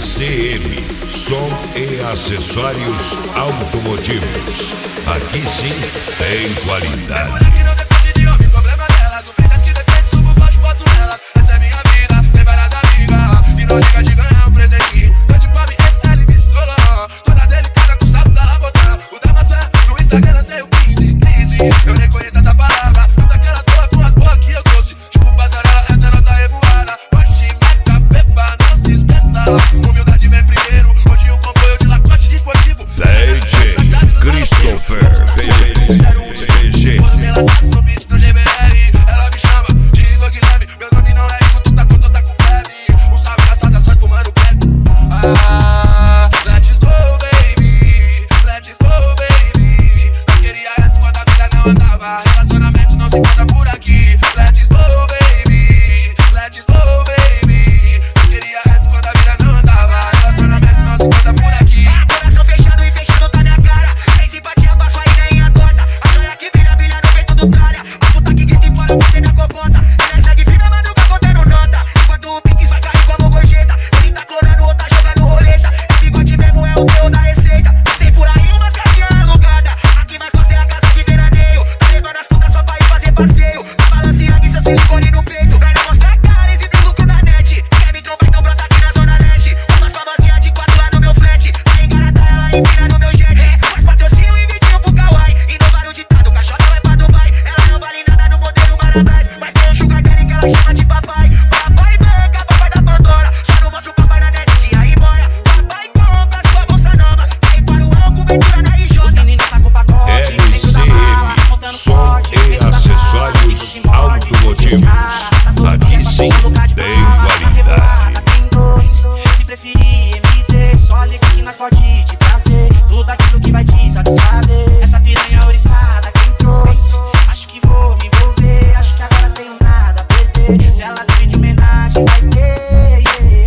LCM, som e acessórios automotivos. Aqui sim tem qualidade. Que não depende de homem, problema delas. O preto que defende, subo baixo, boto nelas. Essa é minha vida, tem várias amigas. E não liga de ganhar um presentinho. Eu de pobre, XL, misturou. Toda delicada com o sapo da lavota. O da maçã, no Instagram, lancei o 15, crise. Eu reconheço essa palavra. Daquelas boas, duas boas que eu trouxe. Tipo passarela, essa é nossa revoada. Oxi, marca, pepa, não se esqueça. Humildade vem primeiro. Hoje o comboio de Lacoste desportivo. DJ Christopher PG. Relatados no beat do GBR. Ela me chama de Igor Guilherme. Meu nome não é Igor, tu tá com febre. Um salve caçada só espumando o pé. Ah, let's go, baby. Let's go, baby. Eu queria antes quando a vida não andava. Relacionamento não se encontra por aqui. Let's go, baby. Let's go, baby. Eu queria antes quando a vida não andava. Relacionamento não se encontra por aqui. Coração fechado e fechado tá minha cara. Sem simpatia, passo a ideia torta. A joia que brilha, brilha no peito do tralha. A puta que grita e fora, você me acocota. E nós segue firme, a madruga contando nota. Enquanto o Pix vai cair como gorjeta. Ele tá clorando ou tá jogando roleta. E bigode mesmo é o teu da receita. Tem por aí umas casinhas alugadas. Aqui mais gosta é a casa de veraneio. Tá levando as putas só pra ir fazer passeio. Tá balanceando seu silicone no peito. Vai não mostrar cara, exibe o lucro na net. Quer me trombar, então brota aqui na zona leste. Umas famosinhas de 4 lá no meu flat. Vai engaratar ela e empina no meu jet. Faz patrocínio e vídeo pro Kawaii. Inovar o ditado, caixota vai pra Dubai. Ela não vale nada no modelo Marabras. Mas tem um sugar daddy que ela chama de papai. Papai branca, papai da Pandora. Só não mostra o papai na net que aí boia. Papai compra sua bolsa nova. Aí para o álcool, ventura na RJ. Os meninos tá com pacote. LCM, som e acessórios automotivos. Aqui sim tem qualidade. Tem doce, se preferir MT, só liga que nós pode te trazer tudo aquilo que vai te satisfazer. Essa piranha oriçada quem trouxe. Acho que vou me envolver, acho que agora tenho nada a perder. Se elas me de homenagem vai ter,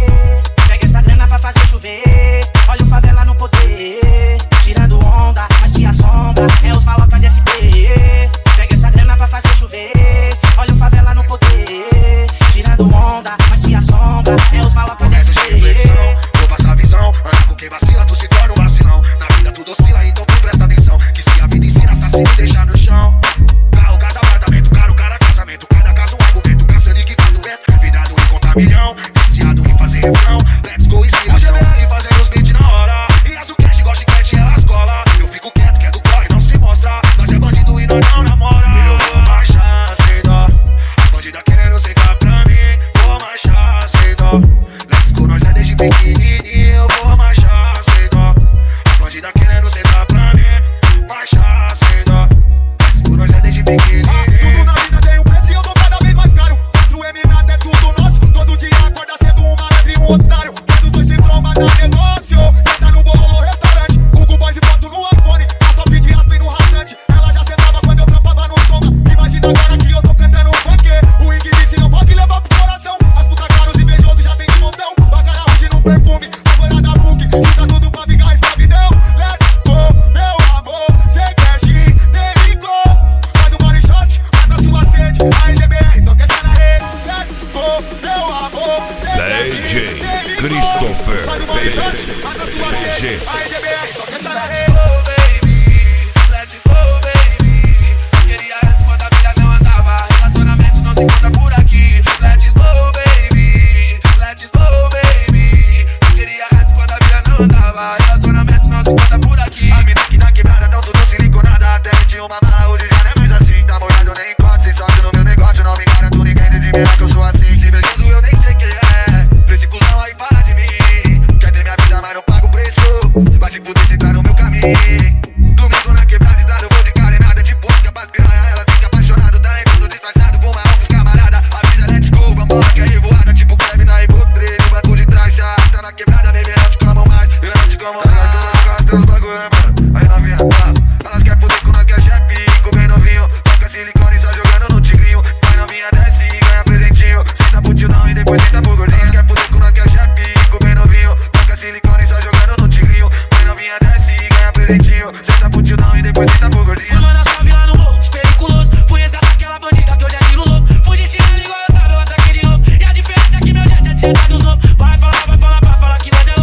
Pega essa grana pra fazer chover. Olha o favela no poder, tirando onda, mas te assombra. É os malocas de SP. Pega essa grana pra fazer chover. Olha o favela no poder, tirando onda, mas te assombra. É os malocas de SP. Vou passar a visão, anda com quem vacila, tu se torna um vacilão. Na vida tudo oscila, então tu presta atenção. Que se a vida ensina, assassina e deixa no chão. Carro, casa, apartamento, caro, cara, casamento. Cada caso um argumento, cansando e que tá vento. Vidrado em contar milhão, viciado em fazer refrão. Let's go, inspiração, e fazendo os beats na hora. E as do cash, igual chiclete, elas cola. Eu fico quieto, que é do corre, não se mostra. Nós é bandido e nós não namora. Eu vou marchar sem dó. As bandidas querendo sentar pra mim. Vou marchar sem dó. Let's go, nós é desde pequenininho. Eu vou marchar sem dó. As bandidas querendo sentar pra mim. Marchar sem dó. Let's go, nós é desde pequenininho. Tudo na vida tem um preço e eu dou cada vez mais caro. 4M nada é tudo nosso. Todo dia acorda cedo um malandro e um otário. Quando os dois se tromba dá negócio. Senta no bololô restaurante. Google Boys e foto no iPhone. As top de Aspen no rasante. Ela já sentava quando eu trampava no som. Imagina agora que eu tô cantando funk. O Ing disse não pode levar pro coração. As puta caros e beijosos já tem de montão. Bacana hoje no perfume. Agora da PUC. Junta tudo pra vingar a escravidão. Let's go, meu amor. Cê quer gin, tem licor. Faz um body shot, mata sua sede. A RGBR toca essa na rede. Let's go, meu amor. Cê quer gin, DJ tem licor. Christopher Faz um body shot, mata sua PG. sede. A RGBR toca essa na Let's rede. go, baby. Let's go, baby. Eu queria antes quando a vida não andava. Relacionamento não se encontra por aqui. Let's go, baby. Let's go, baby. Eu queria antes quando a vida não andava. Relacionamento não se encontra por aqui. A mina que na quebrada não tudo siliconada. Até meti uma bala, hoje já não é mais assim. Tá molhado nem enquanto, sem sócio no meu negócio. Não me garanto ninguém desde melhor que eu sou assim. Se invejoso eu nem sei quem é. Pra esse cuzão aí para de mim. Quer ter minha vida, mas não paga o preço. Vai se fuder se tá no meu caminho. Domingo na quebrada, estrada, eu vou de carenada. De busca pra piranha, ela fica apaixonada. Tá tudo disfarçado, vou maior pros camarada. Avisa, let's go, vambora que é revoada. Tipo Kleb na Ibotre, no banco de trás. Se a tá na quebrada, baby, eu não te como mais. Eu não te como mais, que eu gosto dos bagulho, né, mano? Aí novinha, tá. Elas querem poder com nós que é chefe. Comer novinho, toca silicone só jogando no tigrinho. Aí novinha desce e ganha presentinho. Senta pro tiozão e depois senta pro gordinho. Elas querem poder com nós que é chefe. Comer novinho, toca silicone só jogando no tigrinho. Aí novinha desce e ganha presentinho. Senta pro tiozão e depois senta pro gordinho. Fui mandar salve lá no morro, periculoso. Fui resgatar aquela bandida que eu já tiro louco. Fui de chinelo igual eu tava, eu ataquei de novo. E a diferença é que meu jet é de dos novos. Vai falar pra falar que nós é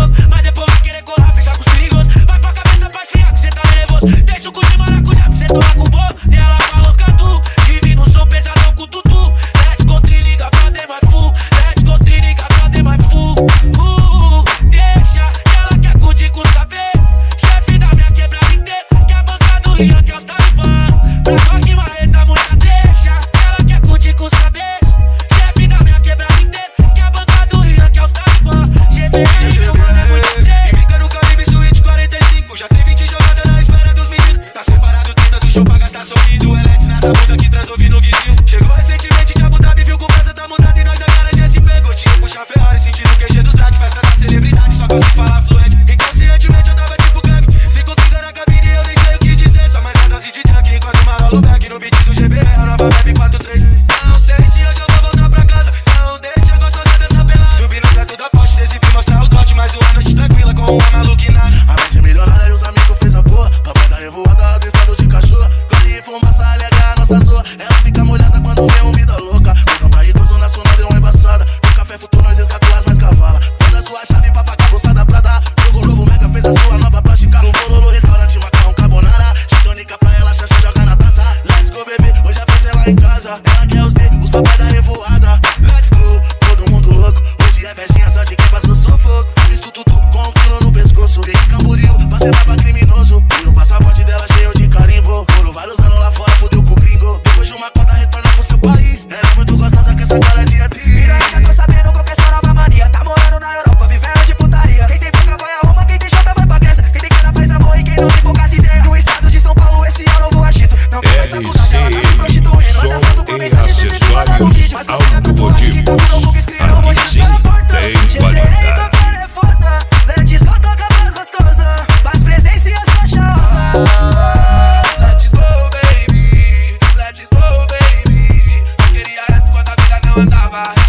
GBR, meu mano é muito trem. E fica no Caribe Suíte 45. Já tem 20 jogadas na espera dos meninos. Tá separado 30 do show pra gastar sorrindo. Elex nessa bunda que traz ouvindo o guizinho. Chegou recentemente de Abu Dhabi, viu que o prazo tá mudado e nós a cara de SP. Gotinha puxa Ferrari, sentindo o QG dos trade. Festa da celebridade, só consigo falar fluente. Inconscientemente eu tava tipo Kevin. 5 pinga na cabine e eu nem sei o que dizer. Só mais nada de junkie enquanto o Marolo back no beat do GBR. A nova Web 43. Não sei se hoje eu vou voltar pra casa. Não deixa gostosa dessa pelada. Subir no teto da Porsche, cê exibir, mostrar o dote. Mais uma noite tranquila com uma maluquinada. A mente é milionária e os amigos fez a boa. Papai da revoada do estado de cachorro. Gole e fumaça alega a nossa zoa. Ela fica molhada quando vê um vida louca. Cuidam barrigoso na zona deu uma embaçada. No café futuro nós resgatou as mais cavala. Manda sua chave pra pagar bolsada pra dar. Jogo novo Mega fez a sua nova plástica. No Bololo restaurante macarrão carbonara. Gitônica pra ela, chacha joga na taça. Let's go bebê, hoje a festa é lá em casa. Ela quer os os papai da revoada. Let's go, todo mundo louco. Hoje é festinha só de quem passou sufoco. Visto tudo com um quilo no pescoço. Tem Camboriú, parceira pra criminoso. E o passaporte dela cheio de carimbo. Foram vários anos lá fora, fudeu com o gringo. Depois de uma conta retorna pro seu país. Ela é muito gostosa com essa cara de atriz. Piranha, já tô sabendo qual que é sua nova mania. Tá morando na Europa, vivendo de putaria. Quem tem boca vai a uma, quem tem chota vai pra Grécia. Quem tem cana faz amor e quem não tem poucas ideias. No estado de São Paulo esse ano eu vou agito. Não conversa com nada, ela tá se prostituindo. Som e acessórios automotivos. Aqui sim tem qualidade. Let's go, toca mais gostosa. Faz presença e as faixosas. Let's go, baby. Let's go, baby. Eu queria rap quando a vida não andava.